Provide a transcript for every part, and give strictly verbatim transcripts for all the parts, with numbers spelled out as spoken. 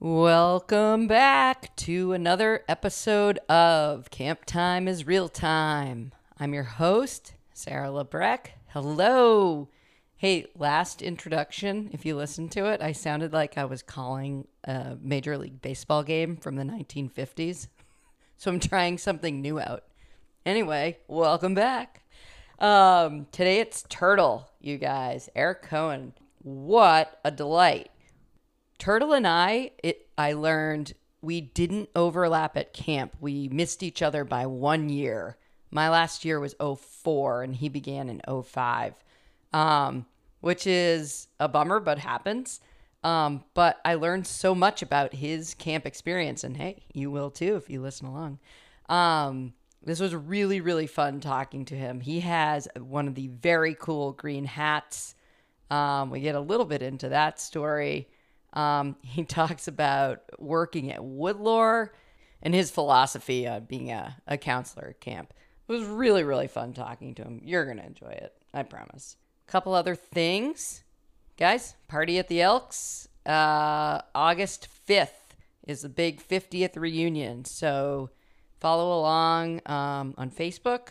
Welcome back to another episode of Camp Time is Real Time. I'm your host, Sarah Lebreck. Hello. Hey, last introduction, if you listened to it, I sounded like I was calling a Major League Baseball game from the nineteen fifties. So I'm trying something new out. Anyway, welcome back. Um, today it's Turtle, you guys. Eric Cohen. What a delight. Turtle and I, it, I learned we didn't overlap at camp. We missed each other by one year. My last year was oh four and he began in oh five, um, which is a bummer, but happens. Um, but I learned so much about his camp experience, and hey, you will too if you listen along. Um, this was really, really fun talking to him. He has one of the very cool green hats. Um, we get a little bit into that story. Um, he talks about working at Woodlore and his philosophy on being a, a counselor at camp. It was really, really fun talking to him. You're going to enjoy it. I promise. A couple other things. Guys, Party at the Elks. Uh, August fifth is the big fiftieth reunion. So follow along um, on Facebook.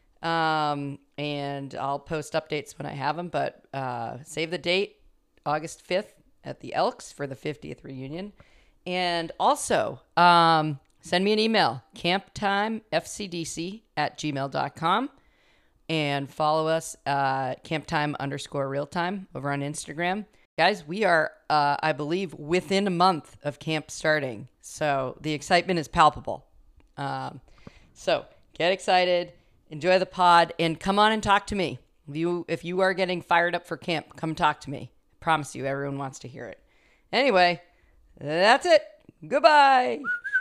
Um, and I'll post updates when I have them. But uh, save the date, August fifth. At the Elks for the fiftieth reunion. And also, um, send me an email, camptimefcdc at gmail dot com. And follow us, uh, camptime underscore realtime over on Instagram. Guys, we are, uh, I believe, within a month of camp starting. So the excitement is palpable. Um, so get excited, enjoy the pod, and come on and talk to me. If you, if you are getting fired up for camp, come talk to me. Promise you, everyone wants to hear it. Anyway, that's it. Goodbye.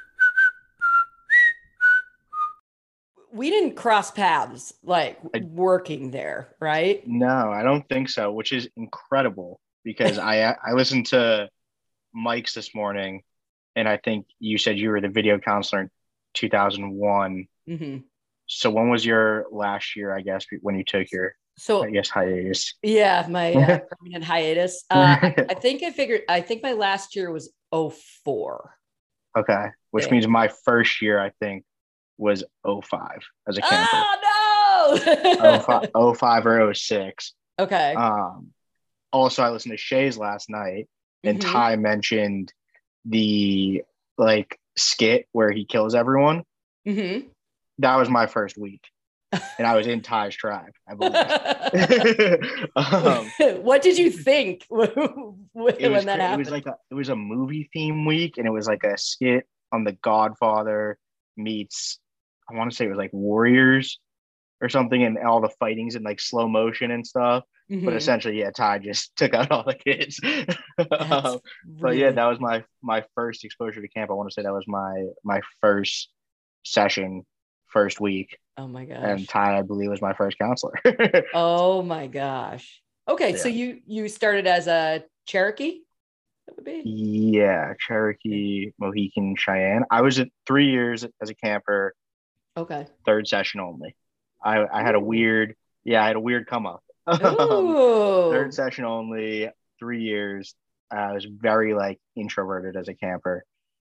We didn't cross paths like I, working there, right? no, I don't think so, which is incredible because I I listened to Mike's this morning, and I think you said you were the video counselor in two thousand one. Mm-hmm. So when was your last year, I guess, when you took your, So I guess, hiatus? yeah, my uh, permanent hiatus. Uh, I, I think I figured, I think my last year was oh four. Okay, which Yeah. means my first year, I think, was oh five as a camper. Oh, no! oh five, oh five or oh six. Okay. Um, also, I listened to Shay's last night, and Mm-hmm. Ty mentioned the, like, skit where he kills everyone. Mm-hmm. That was my first week. And I was in Ty's tribe, I believe. um, What did you think when it was that cra- it happened? was like a it was a movie theme week, and it was like a skit on The Godfather meets, I want to say it was like Warriors or something, and all the fighting's in like slow motion and stuff. But Mm-hmm. essentially, yeah, Ty just took out all the kids. That's um, but really yeah, that was my my first exposure to camp. I want to say that was my my first session, first week. Oh my And gosh. Ty, I believe, was my first counselor. Oh my gosh. Okay, so Yeah. you you started as a Cherokee? That would be. Yeah, Cherokee, Mohican, Cheyenne. I was at three years as a camper, Okay. third session only. I, I had a Ooh. weird, yeah, I had a weird come up. um, Ooh. third session only, three years. I was very like introverted as a camper.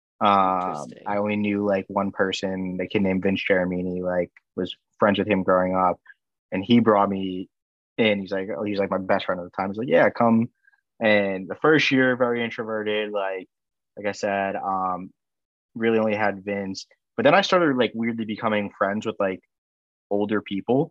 Um, Interesting. I only knew like one person, a kid named Vince Jeremini, like was friends with him growing up, and he brought me in. He's like, oh, he's like my best friend at the time. He's like, yeah, come. And the first year, very introverted, like like I said, um, really only had Vince. But then I started like weirdly becoming friends with like older people.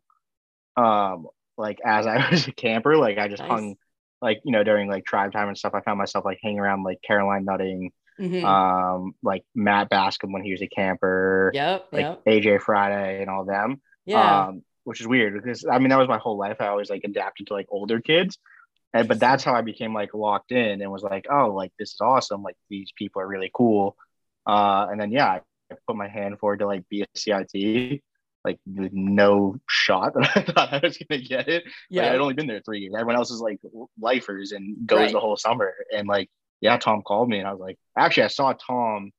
Um, like as I was a camper, like I just Nice. hung like, you know, during like tribe time and stuff, I found myself like hanging around like Caroline Nutting, Mm-hmm. um, like Matt Bascom when he was a camper, Yep. like Yep. A J Friday and all them. Yeah. Um, which is weird because I mean that was my whole life. I always like adapted to like older kids. And but Interesting. that's how I became like locked in and was like, oh, like this is awesome. Like these people are really cool. Uh, and then yeah, I put my hand forward to like be a C I T, like with no shot that I thought I was gonna get it. Like I'd Yeah. only been there three years. Everyone else is like lifers and goes Right. the whole summer. And like, yeah, Tom called me and I was like, actually, I saw Tom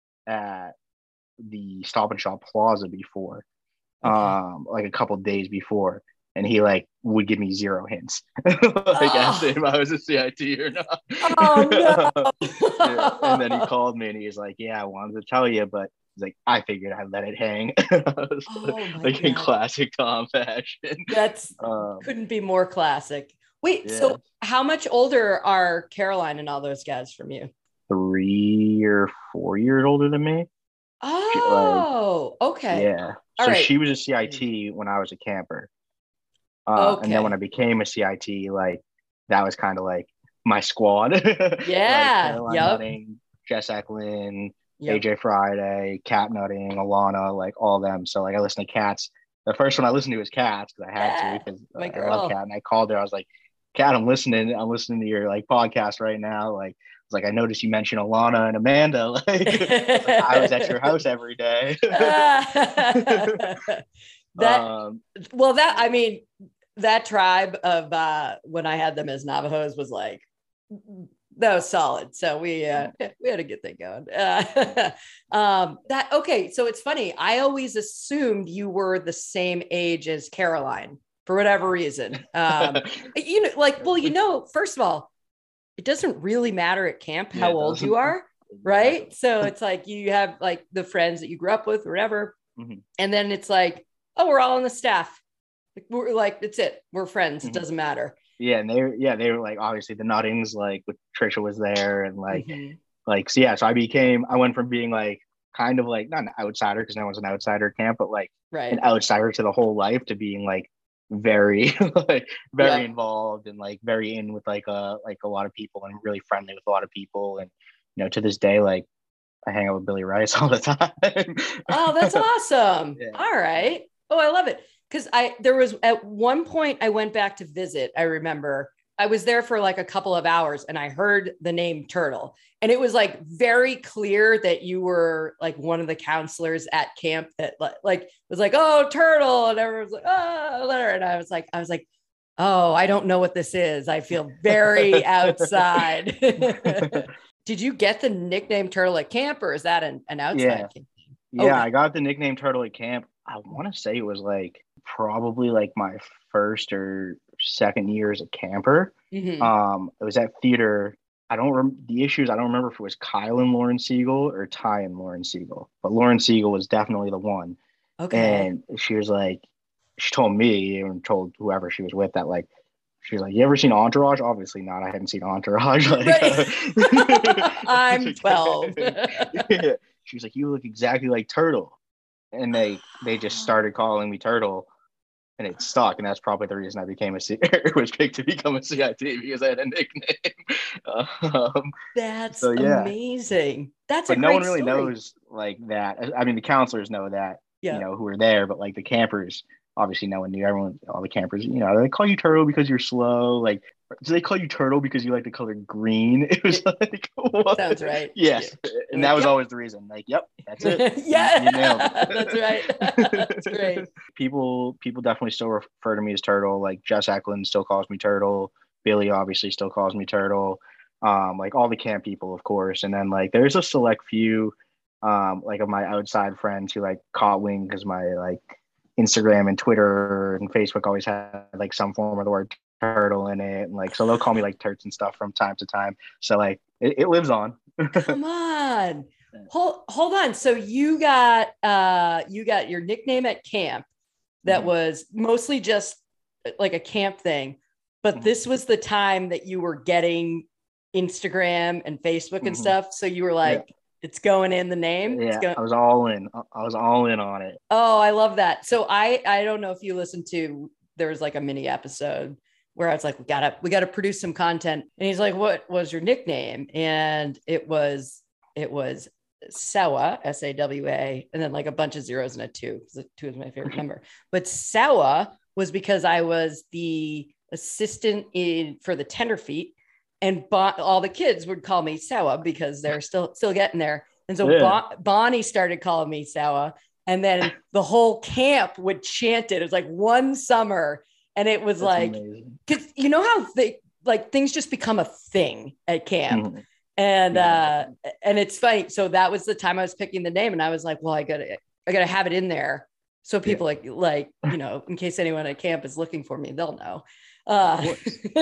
at the Stop and Shop Plaza before, Okay. um, like a couple days before. and he like would give me zero hints, like as to Oh, if I was a C I T or not. oh Yeah. And then he no. called me and he's like, "Yeah, I wanted to tell you, but." He's like, I figured I'd let it hang. I was Oh my like in God. classic Tom fashion. That's Um, couldn't be more classic. Wait, yeah, so how much older are Caroline and all those guys from you? three or four years older than me. She, like, Oh, okay. yeah. All So right. she was a C I T when I was a camper. Uh, and then when I Okay. became a C I T, like that was kind of like my squad, like Yeah. Caroline Yep. Nutting, Jess Eklund, Yep. A J Friday, Cat Nutting, Alana, like all of them. So like I listened to Cats. The first one I listened to was Cats because I had to Yeah. because My uh, I love girl. Cat. And I called her. I was like, Cat, I'm listening. I'm listening to your like podcast right now. Like, I was like, I noticed you mentioned Alana and Amanda. Like, I was like, I was at your house every day. That um, well, that I mean, that tribe of uh when I had them as Navajos was like that was solid. So we uh we had a good thing going. Uh, um that okay, so it's funny. I always assumed you were the same age as Caroline for whatever reason. Um you know, like, well, you know, first of all, it doesn't really matter at camp yeah, how it old you doesn't are, right? exactly. So it's like you have like the friends that you grew up with or whatever. Mhm, And then it's like, oh, we're all on the staff. Like, we're like, that's it. We're friends. It mhm. doesn't matter. Yeah, and they were yeah they were like obviously the Nuttings like with Trisha was there and like Mm-hmm. like so yeah so I became I went from being like kind of like not an outsider because no one's an outsider camp but like an Right. outsider to the whole life to being like very like very Yep. involved and like very in with like uh like a lot of people and really friendly with a lot of people and you know to this day like I hang out with Billy Rice all the time. Oh, that's awesome. Yeah, All yeah. right. Oh, I love it. Because I there was at one point I went back to visit. I remember I was there for like a couple of hours and I heard the name Turtle. And it was like very clear that you were like one of the counselors at camp that like, like was like, oh, Turtle. And everyone was like, oh, and I was like, I was like, oh, I don't know what this is. I feel very outside. Did you get the nickname Turtle at camp or is that an, an Yeah, outside camp? yeah, Okay. I got the nickname Turtle at camp. I want to say it was like probably like my first or second year as a camper. Mm-hmm. Um, it was at theater. I don't remember the issues. I don't remember if it was Kyle and Lauren Siegel or Ty and Lauren Siegel, but Lauren Siegel was definitely the one. Okay. And she was like, she told me and told whoever she was with that like she was like, "You ever seen Entourage?" Obviously not. I hadn't seen Entourage. Like, Right. uh, I'm twelve. yeah. She was like, "You look exactly like Turtle," and they they just started calling me Turtle, and it stuck. And that's probably the reason I became a C- was picked to become a C I T because I had a nickname. Um, That's so yeah, amazing. That's a but no one great really story. knows like that. I mean, the counselors know that, you Yeah. know, who are there, but like the campers, obviously no one knew. Everyone, all the campers, you know, they call you Turtle because you're slow. Like, do they call you Turtle because you like the color green? It was It like, what? sounds right. Yeah. Yes, You're and that like, was yep. always the reason. Like, yep, that's it. You, you nailed Yeah, that's right. That's it. great. people, people definitely still refer to me as Turtle. Like Jess Eklund still calls me Turtle. Billy obviously still calls me Turtle, um, like all the camp people, of course. And then like there's a select few, um, like of my outside friends who like caught wing because my like Instagram and Twitter and Facebook always had like some form of the word turtle in it, and like so they'll call me like turts and stuff from time to time. So like it, it lives on. Come on. Hold hold on. So you got uh you got your nickname at camp that Mhm, was mostly just like a camp thing, but mhm. this was the time that you were getting Instagram and Facebook and Mhm. stuff. So you were Yeah, like, it's going in the name. It's yeah. going. I was all in. I was all in on it. Oh, I love that. So I I don't know if you listened to there was like a mini episode where I was like, we gotta we gotta produce some content. And he's like, what was your nickname? And it was it was Sawa, S A W A, and then like a bunch of zeros and a two, because the two is my favorite number. But Sawa was because I was the assistant in for the tenderfeet, and bon- all the kids would call me Sawa because they're still still getting there. And so Yeah. bon- Bonnie started calling me Sawa, and then the whole camp would chant it. It was like one summer, and it was That's like, amazing. because you know how they like things just become a thing at camp, Mhm. and uh, Exactly. and it's funny. So that was the time I was picking the name, and I was like, well, I gotta I gotta have it in there So Yeah. people like, like, you know, in case anyone at camp is looking for me, they'll know. Uh,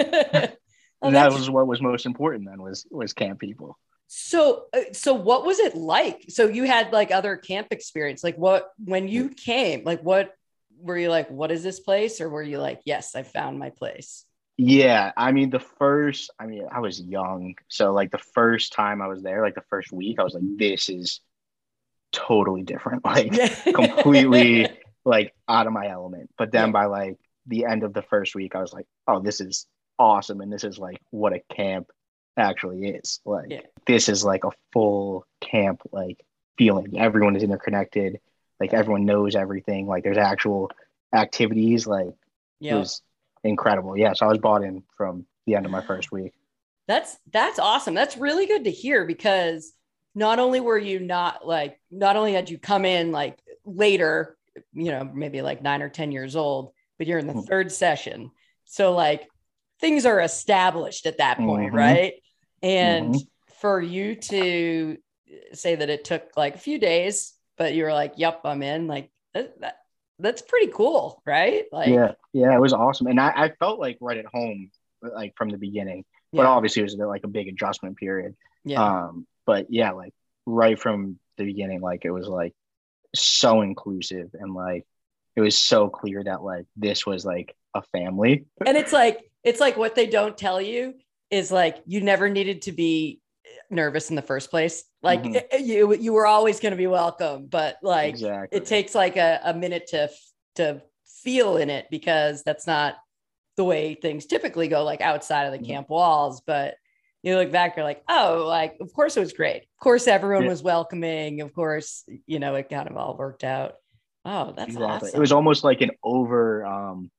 oh, And that that's was what was most important then was was camp people. so, uh, so what was it like? So you had like other camp experience, like what, when you came, like what, were you like, what is this place? Or were you like, yes, I found my place? Yeah, I mean the first, I mean I was young, so like the first time I was there, like the first week, I was like, this is totally different, like completely like out of my element. But Yeah. then by like the end of the first week, I was like, oh, this is awesome, and this is like what a camp actually is. Like Yeah. this is like a full camp like feeling. Everyone is interconnected, like Right. everyone knows everything. Like there's actual activities. Like it Yep. was incredible. Yeah, so I was bought in from the end of my first week. That's that's awesome. That's really good to hear because not only were you not like not only had you come in like later, you know, maybe like nine or ten years old, but you're in the third session. So like things are established at that point, Mm-hmm. right? And Mm-hmm. for you to say that it took like a few days, but you were like, "Yep, I'm in." Like that, that that's pretty cool, right? Like, Yeah, yeah, it was awesome, and I, I felt like right at home, like from the beginning. But yeah, obviously, it was like a big adjustment period. yeah. Um, but yeah, like right from the beginning, like it was like so inclusive, and like it was so clear that like this was like a family. And it's like it's like what they don't tell you is like you never needed to be nervous in the first place. Like Mm-hmm. it, you you were always going to be welcome, but like Exactly. it takes like a, a minute to to feel in it because that's not the way things typically go, like outside of the Mm-hmm. camp walls. But you look back, you're like, oh, like of course it was great. Of course everyone Yeah, was welcoming. Of course, you know, it kind of all worked out. Oh, that's exactly. It was awesome. almost like an over, um,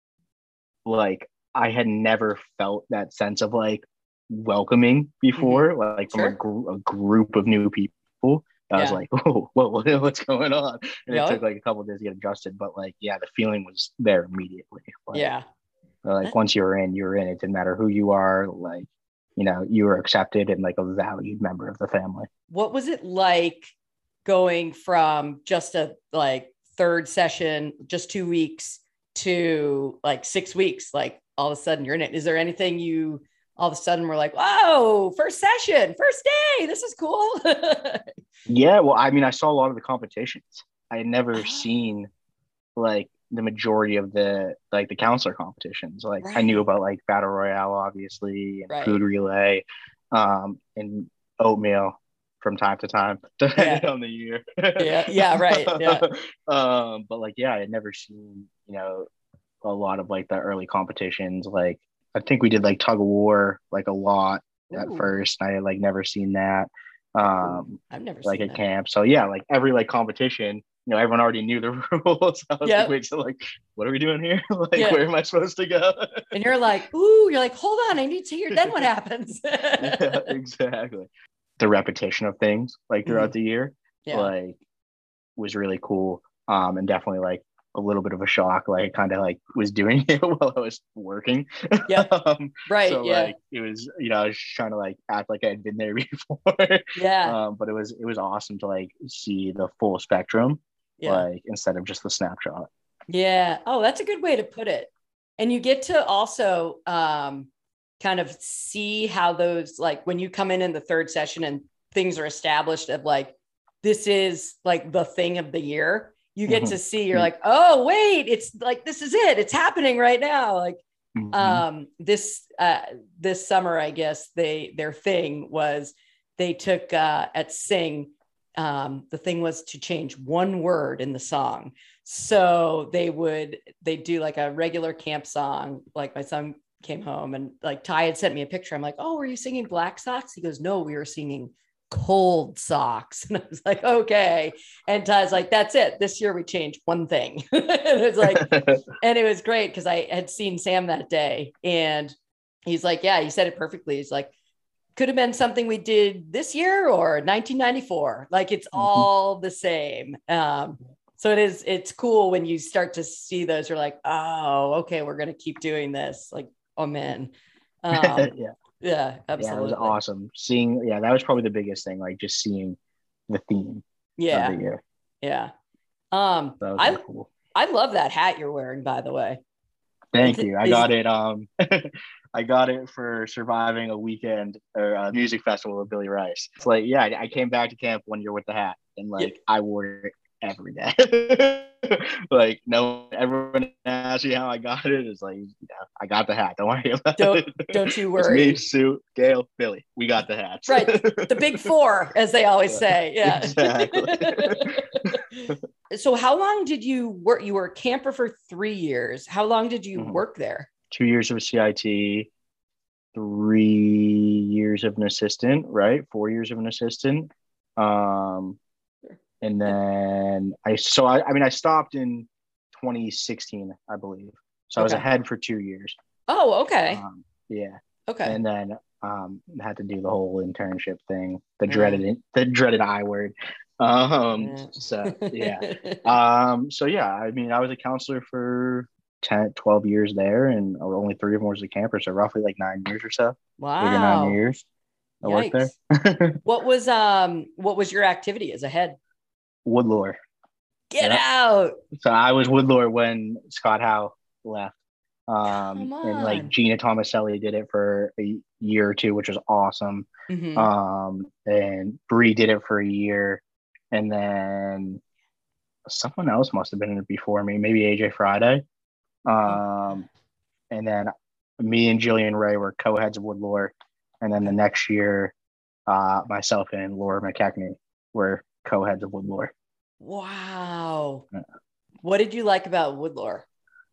like I had never felt that sense of like welcoming Mm-hmm. before, like from a, Sure. gr- a group of new people. I was Yeah. like, oh, whoa, what's going on? And it took Yep. like a couple of days to get adjusted, but like, yeah, the feeling was there immediately. Like, Yeah. like once you were in, you were in. It didn't matter who you are. Like, you know, you were accepted and like a valued member of the family. What was it like going from just a like third session, just two weeks to like six weeks? Like all of a sudden you're in it. Is there anything you all of a sudden were like, whoa, first session, first day, this is cool? Yeah, well, I mean, I saw a lot of the competitions. I had never Oh, seen like the majority of the like the counselor competitions. Like I knew right, about like battle royale, obviously, and food right. relay, um, and oatmeal from time to time, Yeah, depending on the year. yeah, yeah, right. Yeah. um, but like, yeah, I had never seen you know a lot of like the early competitions. Like I think we did like tug of war like a lot at Ooh, first. I had like never seen that. ooh, Um, I've never like seen at that. camp. So yeah, like every like competition, you know, everyone already knew the rules. I was like, Yep. wait, so like, what are we doing here? Like, Yeah. where am I supposed to go? And you're like, ooh, you're like, hold on, I need to hear. Then what happens? Yeah, exactly. The repetition of things like throughout Mhm. the year, Yeah. like was really cool. Um, and definitely like a little bit of a shock, like kind of like was doing it while I was working. Yep. um, Right. so Yeah. like it was, you know, I was trying to like act like I had been there before. Yeah. um, but it was it was awesome to like see the full spectrum, Yeah. like instead of just the snapshot. Yeah. Oh, that's a good way to put it. And you get to also um, kind of see how those, like when you come in in the third session and things are established of like, this is like the thing of the year, you get to see, you're Mm-hmm. like, oh, wait, it's like, this is it. It's happening right now. Like Mm-hmm. um, this, uh, this summer, I guess they, their thing was they took uh, at Sing, um, the thing was to change one word in the song. So they would they do like a regular camp song. Like my son came home and like Ty had sent me a picture. I'm like, oh, were you singing Black Socks? He goes, no, we were singing Cold Socks. And I was like, okay. And Ty's like, that's it. This year we changed one thing. And it's like, and it was great because I had seen Sam that day and he's like, yeah, he said it perfectly. He's like, could have been something we did this year or nineteen ninety-four. Like it's Mm-hmm. all the same. Um, so it is, it's cool when you start to see those, you're like, oh, okay, we're going to keep doing this. Like, oh man. Um, Yeah, yeah, yeah, it was absolutely. awesome seeing. Yeah, that was probably the biggest thing, like just seeing the theme of the Yeah. year. Yeah. Um, That was I really cool. I love that hat you're wearing, by the way. Thank It's you. I is got it. Um, I got it for surviving a weekend or a music festival with Billy Rice. It's like, yeah, I, I came back to camp one year with the hat, and yeah, like I wore it every day. Like, no, everyone asks me how I got it. It's like, yeah, I got the hat. Don't worry about don't it. don't you It's me, worry. Sue, Gail, Billy. We got the hats. Right. The big four, as they always Yeah, say. Yeah. exactly. So how long did you work? You were a camper for three years. How long did you Mhm. work there? Two years of C I T, three years of an assistant, right? Four years of an assistant. Um, and then I, so I, I mean, I stopped in twenty sixteen, I believe. So I was Okay. ahead for two years. Oh, okay. Um, yeah. Okay. And then um, had to do the whole internship thing, the Yeah. dreaded, the dreaded I word. Um, Yeah. so yeah. Um, so yeah, I mean, I was a counselor for ten, twelve years there, and only three of them was a camper. So roughly like nine years or so, eight or nine Wow. years I worked there. Yikes. What was um what was your activity as a head? Woodlore. Get Yeah. out. So I was Woodlore when Scott Howe left. Um, Come and like on. Gina Tomaselli did it for a year or two, which was awesome. Mm-hmm. Um, and Bree did it for a year, and then someone else must have been in it before me, maybe A J Friday. Oh, Um, and then me and Jillian Ray were co-heads of Woodlore, and then the okay. next year, uh, myself and Laura McKechnie were co-heads of Woodlore. Wow. What did you like about Woodlore?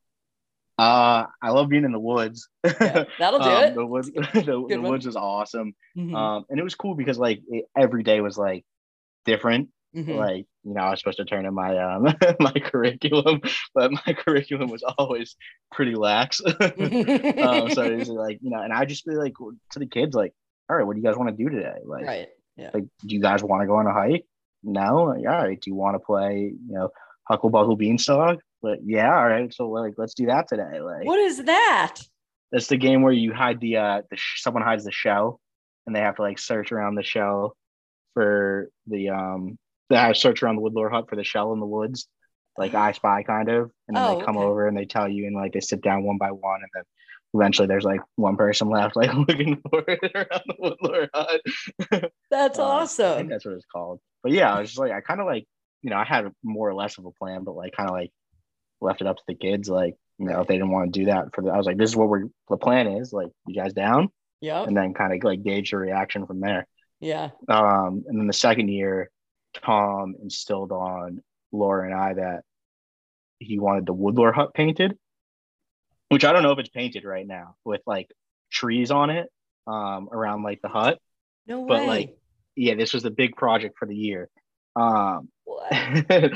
Uh, I love being in the woods. Yeah, that'll do um, it. the woods, the, Good the one. woods is awesome. Mm-hmm. Um, and it was cool because like it, every day was like different. Mm-hmm. Like, you know, I was supposed to turn in my um my curriculum, but my curriculum was always pretty lax. um, so it was like, you know, and I just be like to the kids, like, all right, what do you guys want to do today? Like, Right. Yeah. like, do you guys want to go on a hike? No. Like, all right. Do you want to play, you know, Huckle Buckle Beanstalk? But yeah, all right. So like, let's do that today. Like, What is that? that's the game where you hide the uh, the sh- someone hides the shell, and they have to like search around the shell for the um. They have to search around the Woodlore hut for the shell in the woods, like I Spy kind of, and then they Oh, come okay. over and they tell you, and like they sit down one by one, and then eventually there's like one person left, like looking for it around the Woodlore hut. That's um, I think awesome. that's what it's called. But yeah, I was just like, I kind of like, you know, I had more or less of a plan, but like kind of like left it up to the kids, like, you know, if Right. they didn't want to do that for the, I was like, this is what we're, the plan is, like, you guys down? Yep. And then kind of like gauge the reaction from there. Yeah. Um, and then the second year, Tom instilled on Laura and I that he wanted the Woodlore hut painted, which I don't know if it's painted right now with like trees on it um, around like the hut. No But like, way. yeah, this was the big project for the year. Um, What? and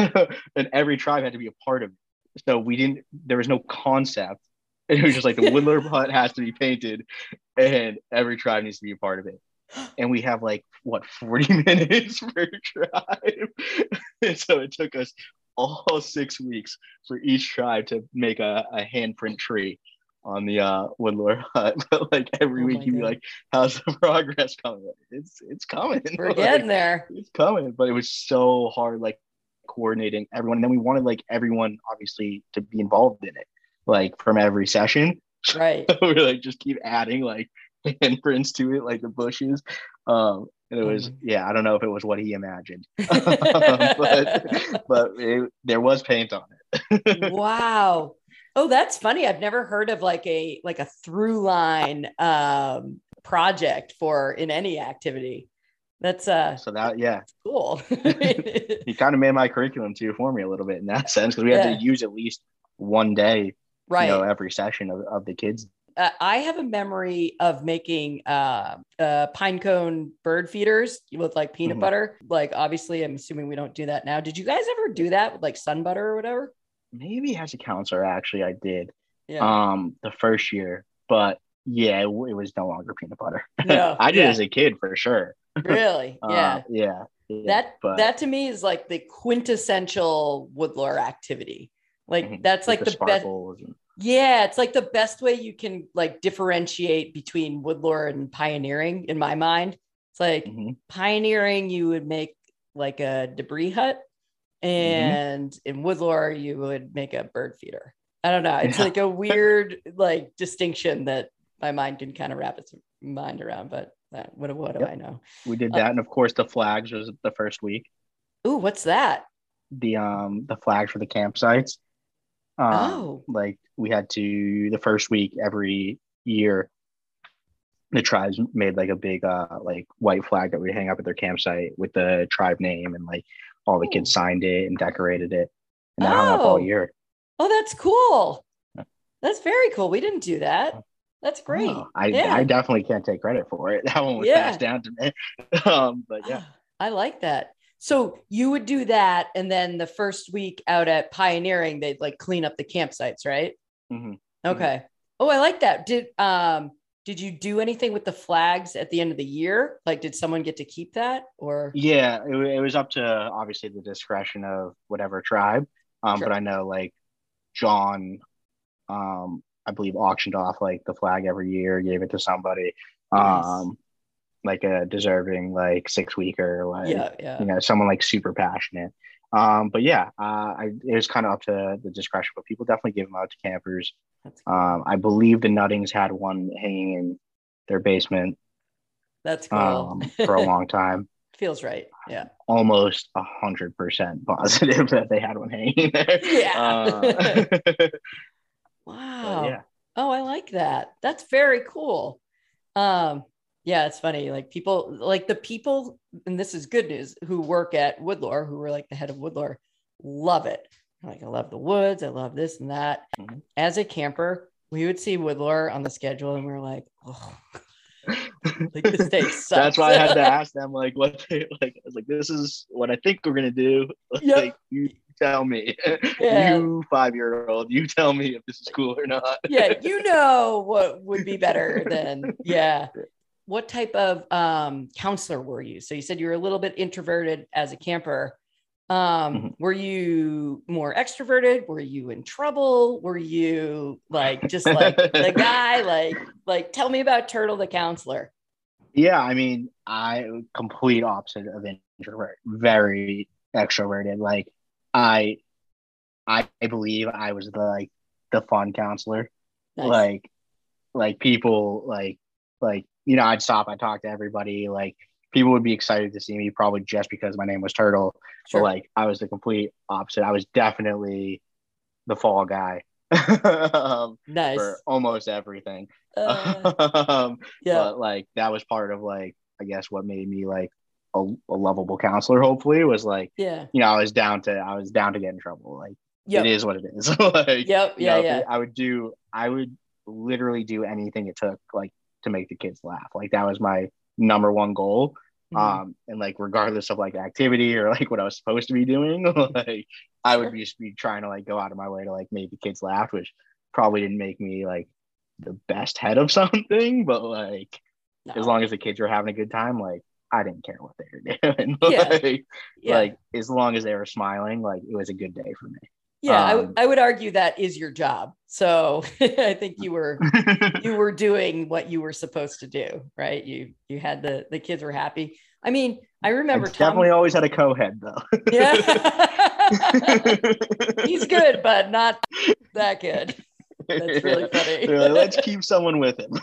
every tribe had to be a part of it. So we didn't, there was no concept. It was just like the Woodlore hut has to be painted and every tribe needs to be a part of it. And we have like, what, forty minutes per tribe. And so it took us all six weeks for each tribe to make a, a handprint tree on the uh Woodlore hut. But like every Oh week my you'd be God. like, how's the progress coming? Like, it's it's coming. We're Like getting there. it's coming. But it was so hard, like coordinating everyone. And then we wanted like everyone obviously to be involved in it, like from every session. Right. We were like just keep adding like handprints to it, like the bushes. Um and it Oh was, my. yeah, I don't know if it was what he imagined. um, but but it, there was paint on it. Wow. Oh, that's funny. I've never heard of like a like a through line um project for in any activity. That's uh So that, yeah, cool. he kind of made my curriculum too for me a little bit in that sense because we had to Yeah. use at least one day, you know, Right. every session of, of the kids. Uh, I have a memory of making uh, uh, pine cone bird feeders with like peanut Mhm. butter. Like, obviously, I'm assuming we don't do that now. Did you guys ever do that with like sun butter or whatever? Maybe as a counselor, actually, I did Yeah. um the first year, but yeah, it, w- it was no longer peanut butter. No. I did it Yeah. as a kid for sure. Really. Uh, Yeah. yeah, yeah, That but that to me is like the quintessential woodlore activity. Like mhm, that's with like the the best. sparkles. And, Yeah, it's like the best way you can like differentiate between woodlore and pioneering in my mind. It's like mhm. pioneering, you would make like a debris hut, and mm-hmm. in Woodlore you would make a bird feeder. I don't know. It's yeah. like a weird like distinction that my mind can kind of wrap its mind around, but uh, what, what do yep. I know? We did that. Uh, and of course the flags was the first week. Ooh, what's that? The, um, the flags for the campsites. Um, oh, like we had to, the first week every year, the tribes made like a big, uh, like white flag that we hang up at their campsite with the tribe name, and like all the kids signed it and decorated it, and that oh. hung up all year. Oh, that's cool. That's very cool. We didn't do that. That's great. Oh, I, yeah. I definitely can't take credit for it. That one was yeah. passed down to me. um, but yeah. I like that. So you would do that. And then the first week out at Pioneering, they'd like clean up the campsites, right? Mm-hmm. Okay. Mm-hmm. Oh, I like that. Did, um, did you do anything with the flags at the end of the year? Like, did someone get to keep that or? Yeah, it, it was up to obviously the discretion of whatever tribe. Um, sure. But I know like John, um, I believe auctioned off like the flag every year, gave it to somebody, nice. um, like a deserving like six weeker, like yeah, yeah. you know, someone like super passionate. Um, but yeah, uh, I, it was kind of up to the discretion, but people definitely give them out to campers. That's cool. Um, I believe the Nuttings had one hanging in their basement. That's cool. Um, for a long time. Feels right. Yeah. Almost a hundred percent positive that they had one hanging there. Yeah. Uh, wow. Yeah. Oh, I like that. That's very cool. Um, yeah, it's funny. Like people, like the people, and this is good news, who work at Woodlore, who were like the head of Woodlore, love it. Like, I love the woods. I love this and that. Mm-hmm. As a camper, we would see Woodlore on the schedule and we were like, oh, like this day sucks. That's why I had to ask them, like, what they like. I was like, this is what I think we're gonna do. Yep. Like, you tell me, yeah. you five year old, you tell me if this is cool or not. Yeah, you know what would be better than yeah. What type of um, counselor were you? So you said you were a little bit introverted as a camper. Um, mm-hmm. Were you more extroverted? Were you in trouble? Were you like just like the guy? Like, like tell me about Turtle the counselor. Yeah, I mean, I complete opposite of introvert, very extroverted. Like, I, I believe I was the like the fun counselor. Nice. Like, like people like like. You know, I'd stop, I'd talk to everybody. Like, people would be excited to see me probably just because my name was Turtle. Sure. But like, I was the complete opposite. I was definitely the fall guy. um, nice. For almost everything. Uh, um, yeah. But like, that was part of like, I guess what made me like a, a lovable counselor, hopefully, was like, yeah. you know, I was down to, I was down to get in trouble. Like, yep. It is what it is. Like, yep. Yeah. You know, yeah. I would do, I would literally do anything it took, like, to make the kids laugh. Like, that was my number one goal. Mm-hmm. Um, and like, regardless of like activity or like what I was supposed to be doing, like I would just be trying to like go out of my way to like make the kids laugh, which probably didn't make me like the best head of something, but like, no. As long as the kids were having a good time, like I didn't care what they were doing. Yeah. like, yeah. like as long as they were smiling, like it was a good day for me. Yeah, um, I, w- I would argue that is your job. So I think you were you were doing what you were supposed to do, right? You you had the the kids were happy. I mean, I remember I Tom definitely always had a co-head though. Yeah, he's good, but not that good. That's really funny. Like, let's keep someone with him.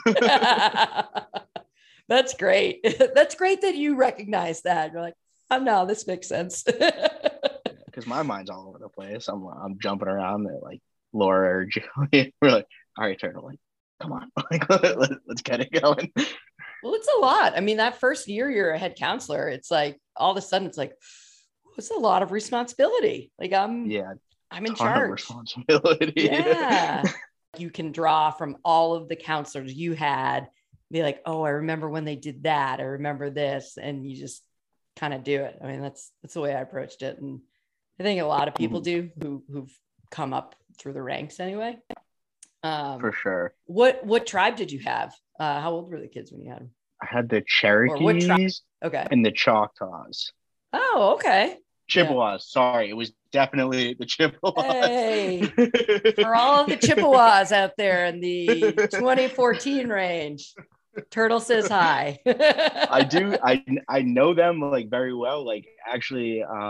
That's great. That's great that you recognize that. You're like, oh no, this makes sense. Because my mind's all over the place. I'm I'm jumping around there like Laura or Julie. We're like, all right, Turtle, like, come on, like let, let's get it going. Well, it's a lot. I mean, that first year you're a head counselor, it's like all of a sudden it's like it's a lot of responsibility. Like I'm yeah, I'm in ton charge. Of responsibility. Yeah. You can draw from all of the counselors you had, be like, oh, I remember when they did that. I remember this, and you just kind of do it. I mean, that's that's the way I approached it, and I think a lot of people do who who've come up through the ranks anyway. Um, For sure. What what tribe did you have? Uh, how old were the kids when you had them? I had the Cherokees okay. and the Choctaws. Oh, okay. Chippewas. Yeah. Sorry, it was definitely the Chippewas. Hey, for all of the Chippewas out there in the twenty fourteen range, Turtle says hi. I do. I I know them like very well. Like actually, um,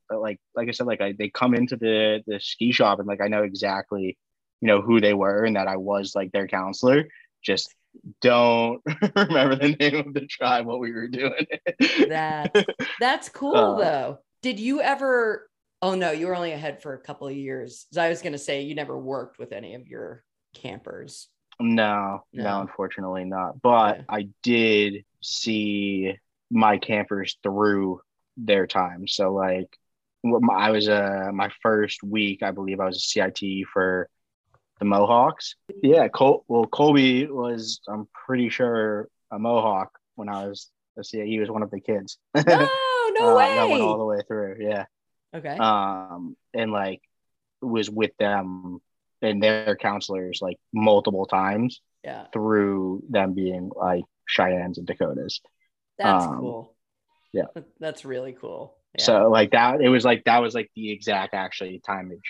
like like I said, like I they come into the the ski shop and like I know exactly, you know, who they were and that I was like their counselor. Just don't remember the name of the tribe what we were doing. That's that's cool uh, though. Did you ever? Oh no, you were only ahead for a couple of years. So I was going to say you never worked with any of your campers. no, no, No. unfortunately not. But Yeah. I did see my campers through their time. So like I was uh my first week, I believe I was a C I T for the Mohawks. Yeah, Col- well, Colby was, I'm pretty sure, a Mohawk when I was, let's see, he was one of the kids No, no um, that went all way. the way through. Yeah. Okay. Um, and like was with them and their counselors like multiple times Yeah. through them being like Cheyennes and Dakotas. That's Um, cool. yeah. That's really cool. Yeah. So like that, it was like, that was like the exact actually timage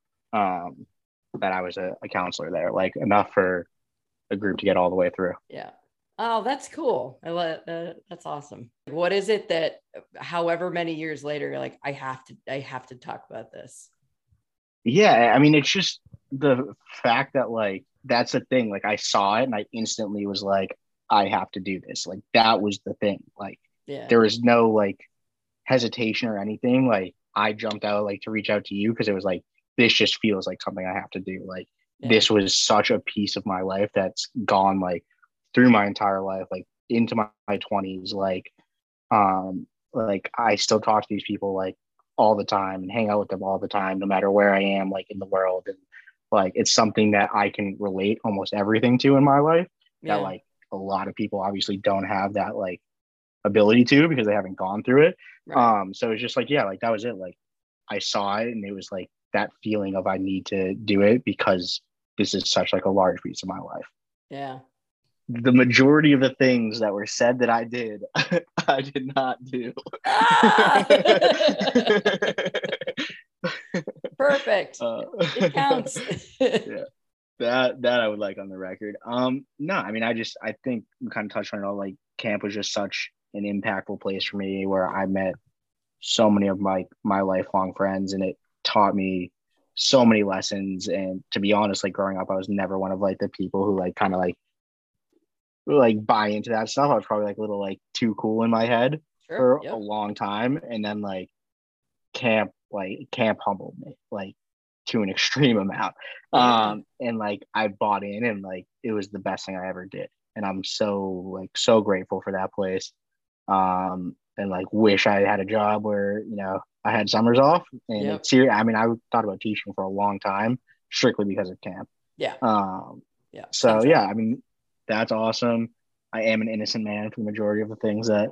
um, that I was a, a counselor there, like enough for a group to get all the way through. Yeah. Oh, that's cool. I love uh, that's awesome. What is it that however many years later you're like I have to I have to talk about this? Yeah, I mean, it's just the fact that like that's the thing. Like I saw it and I instantly was like, I have to do this. Like that was the thing. Like Yeah. there was no like hesitation or anything. Like I jumped out like to reach out to you because it was like this just feels like something I have to do. Like Yeah. this was such a piece of my life that's gone like through my entire life, like into my, my twenties. Like um like I still talk to these people like all the time and hang out with them all the time, no matter where I am, like in the world. And like it's something that I can relate almost everything to in my life that Yeah. like a lot of people obviously don't have that like ability to because they haven't gone through it. Right. Um, so it's just like, yeah, like that was it. Like I saw it and it was like that feeling of I need to do it because this is such like a large piece of my life. Yeah. The majority of the things that were said that I did, I did not do. Ah! Perfect. uh, It counts. yeah, that that I would like on the record. Um, no, I mean, I just I think we kind of touched on it all. Like camp was just such an impactful place for me where I met so many of my my lifelong friends, and it taught me so many lessons. And to be honest, like growing up, I was never one of like the people who like kind of like like buy into that stuff. I was probably like a little like too cool in my head Sure. for a Yep. long time, and then like camp like camp humbled me like to an extreme amount. Yeah. Um, and like I bought in, and like it was the best thing I ever did, and I'm so like so grateful for that place. Um, and like wish I had a job where you know I had summers off. And Yep. it's serious. I mean, I thought about teaching for a long time strictly because of camp. Yeah. Um, Yeah. Same so time. yeah, I mean, that's awesome. I am an innocent man for the majority of the things that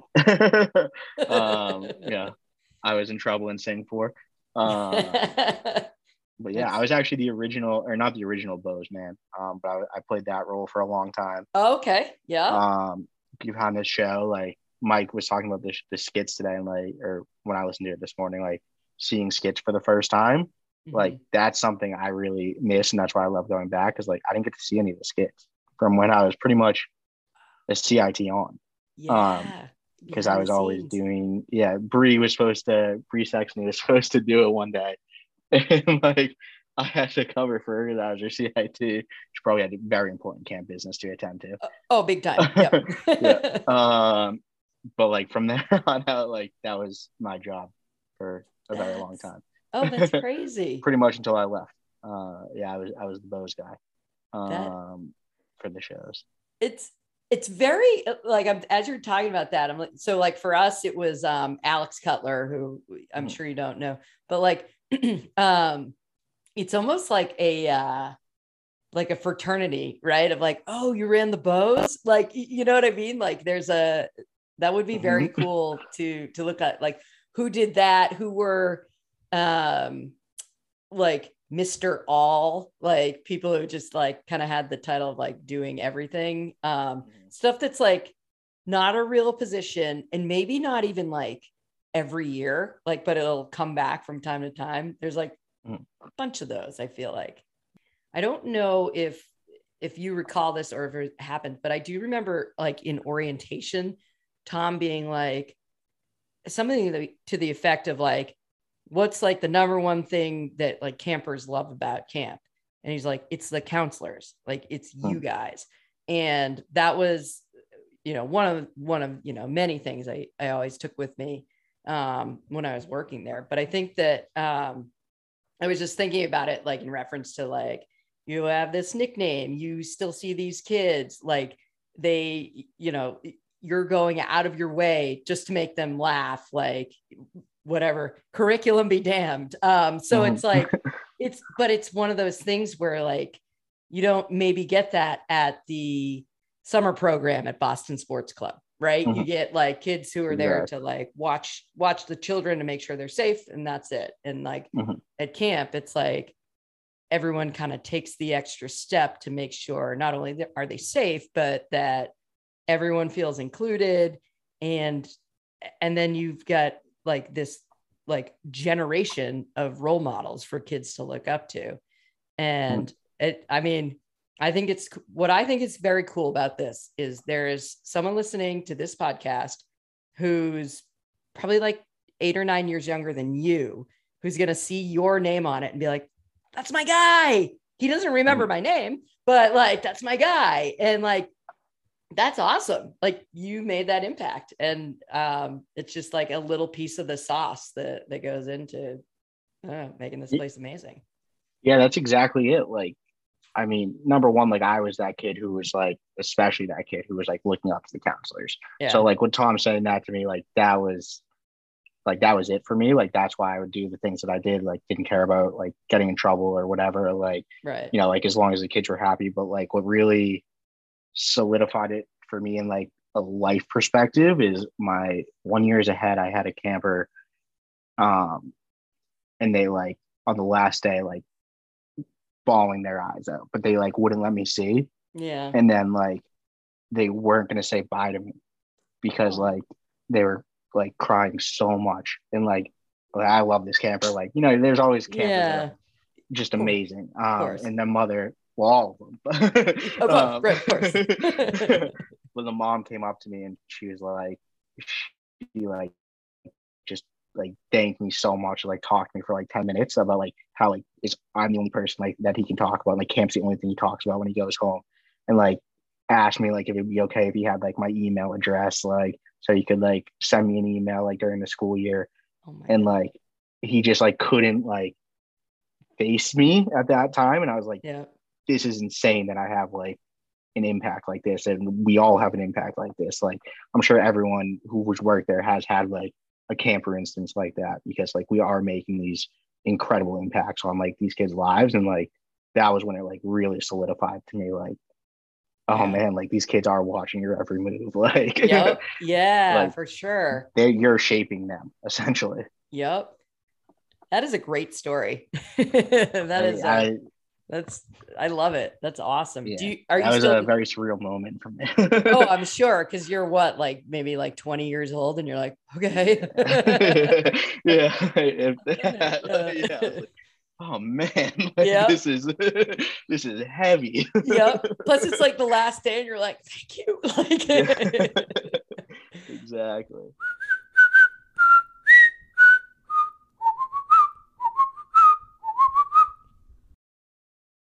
um, yeah, I was in trouble in Sing for. Um, but yeah, I That's was actually the original, or not the original Bose man, um, but I, I played that role for a long time. okay. Yeah. Um, behind this show, like Mike was talking about the, the skits today, and like, or when I listened to it this morning, like seeing skits for the first time, like Mhm. that's something I really miss, and that's why I love going back because like I didn't get to see any of the skits from when I was pretty much a C I T on. Um, Yeah. because I Behind the was always scenes. doing, yeah, Bree was supposed to, Bree Sexton was supposed to do it one day. And like I had to cover for her that I was her C I T. She probably had a very important camp business to attend Oh, oh, big time. Yep. to. Yeah. Um, but like from there on out, like that was my job for a very long That's time. oh, that's crazy. Pretty much until I left. Uh, yeah, I was I was the Bose guy That um, for the shows. it's it's very like I'm as you're talking about that, I'm like so like for us it was um Alex Cutler, who I'm Mhm. sure you don't know, but like um it's almost like a uh like a fraternity, right? Of like, oh, you ran the Bose, like you know what I mean? Like there's a that would be very Mhm. cool to to look at like who did that, who were um like Mister All, like people who just like kind of had the title of like doing everything. Um, stuff that's like not a real position and maybe not even like every year, like, but it'll come back from time to time. There's like Mhm. a bunch of those, I feel like. I don't know if if you recall this or if it happened, but I do remember like in orientation, Tom being like something to the effect of like, what's like the number one thing that like campers love about camp? And he's like, it's the counselors, like it's you guys. And that was, you know, one of, one of, you know, many things I, I always took with me um, when I was working there. But I think that um, I was just thinking about it, like in reference to like, you have this nickname, you still see these kids, like they, you know, you're going out of your way just to make them laugh, like whatever, curriculum be damned. Um, so Mhm. it's like, it's, but it's one of those things where like, you don't maybe get that at the summer program at Boston Sports Club, right? Mhm. You get like kids who are there Exactly. to like watch, watch the children to make sure they're safe. And that's it. And like Mhm. at camp, it's like, everyone kind of takes the extra step to make sure not only are they safe, but that everyone feels included. And, and then you've got like this like generation of role models for kids to look up to. Mhm. And it, I mean, I think it's what I think is very cool about this is there is someone listening to this podcast who's probably like eight or nine years younger than you, who's going to see your name on it and be like, that's my guy. He doesn't remember Mhm. my name, but like, that's my guy. And like, that's awesome. Like you made that impact. And um, it's just like a little piece of the sauce that, that goes into uh, making this place amazing. Yeah, that's exactly it. Like, I mean, number one, like I was that kid who was like, especially that kid who was like looking up to the counselors. So Yeah. like when Tom saying that to me, like that was like that was it for me. Like that's why I would do the things that I did. Like didn't care about like getting in trouble or whatever. Like, Right. you know, like as long as the kids were happy. But like what really solidified it for me in like a life perspective is my one years ahead, I had a camper, um, and they like on the last day, like bawling their eyes out, but they like wouldn't let me see. Yeah. And then like they weren't gonna say bye to me because Oh, like they were like crying so much. And like, like I love this camper. Like, you know, there's always campers that yeah. are just Of amazing. Um, course. and then mother, well, all of them. Of course. um, Right. Of course. when the mom came up to me and she was like, she like just like thanked me so much, like talked to me for like ten minutes about like how like is I'm the only person like that he can talk about. Like camp's the only thing he talks about when he goes home. And like asked me like if it'd be okay if he had like my email address, like so he could like send me an email like during the school year. Oh my And God. like he just like couldn't like face me at that time. And I was like, Yeah. this is insane that I have like an impact like this and we all have an impact like this. Like I'm sure everyone who was worked there has had like a camper instance like that because like we are making these incredible impacts on like these kids' lives. And like that was when it like really solidified to me like, oh Yeah. man, like these kids are watching your every move. Like Yep. Yeah, like for sure. they you're shaping them essentially. Yep. That is a great story. That I, is a, I that's, I love it. That's awesome. Do yeah, you, are that you was still, a very surreal moment for me. oh, I'm sure. Cause you're what, like maybe like twenty years old and you're like, okay. Yeah. If Get it. that, Uh, yeah. I was like, oh man, like yep. this is this is heavy. Yep. Plus it's like the last day and you're like, thank you. Yeah. Like, Exactly.